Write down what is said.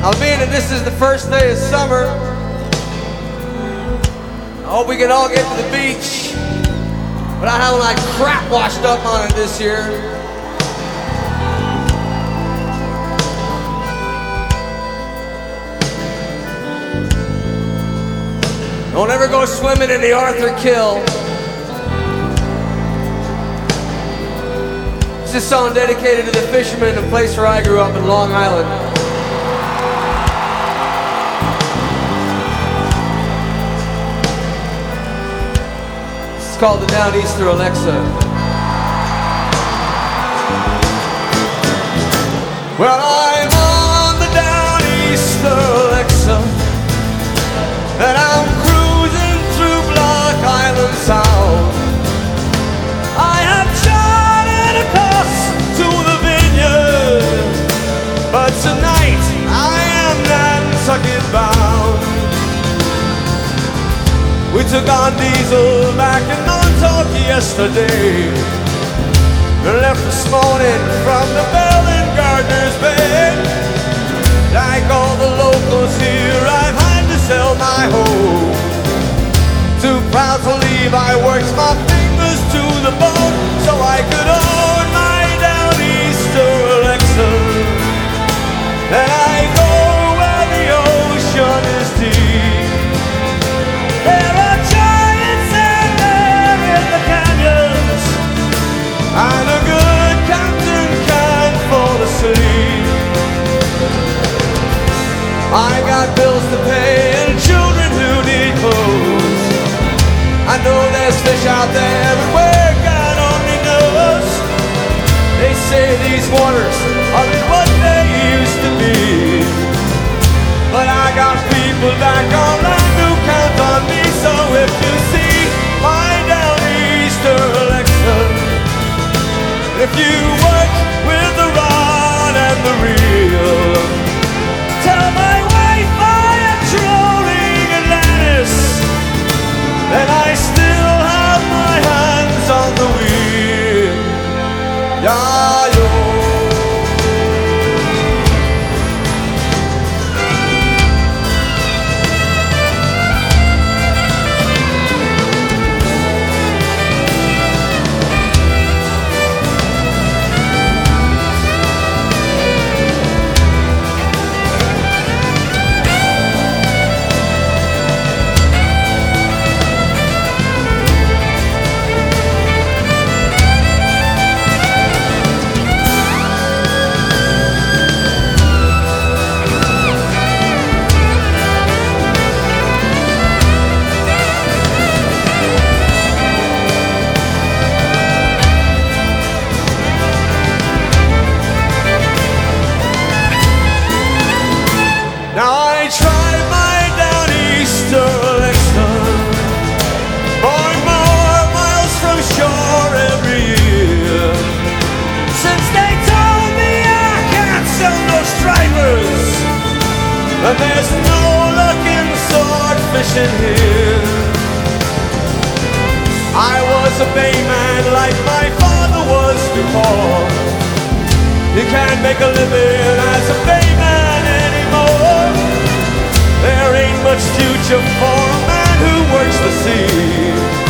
Being that this is the first day of summer, I hope we can all get to the beach without having like crap washed up on it this year. Don't ever go swimming in the Arthur Kill. This is a song dedicated to the fishermen, the place where I grew up in Long Island. It's called the Downeaster Alexa. Well, I'm on the Downeaster Alexa, and I'm cruising through Block Island Sound. I have charted across to the vineyard, but tonight I am Nantucket bound. We took on diesel back in Montauk yesterday, and left this morning from the Bell in Gardner's Bay. Like all the locals here, I've had to sell my home. Too proud to leave, I worked my fingers to the bone so I could own my Downeaster Alexa. And I go where the ocean is deep. There are giants and there in the canyons, and a good captain can fall asleep. I got bills to pay and children who need clothes. I know there's fish out there everywhere, God only knows. They say these waters aren't what they used to be, but I got people back on land who count on me. So if you see my Downeaster Alexa, if you work with the rod and the reel, tell my wife I am trolling Atlantis, and I still have my hands on the wheel. Yeah, yo. Now I tried my Downeaster Alexa, going more miles from shore every year. Since they told me I can't sell no stripers, and there's no luck in sword fishing here. I was a bayman like my father was before. You can't make a living as a bayman anymore. There ain't much future for a man who works the sea.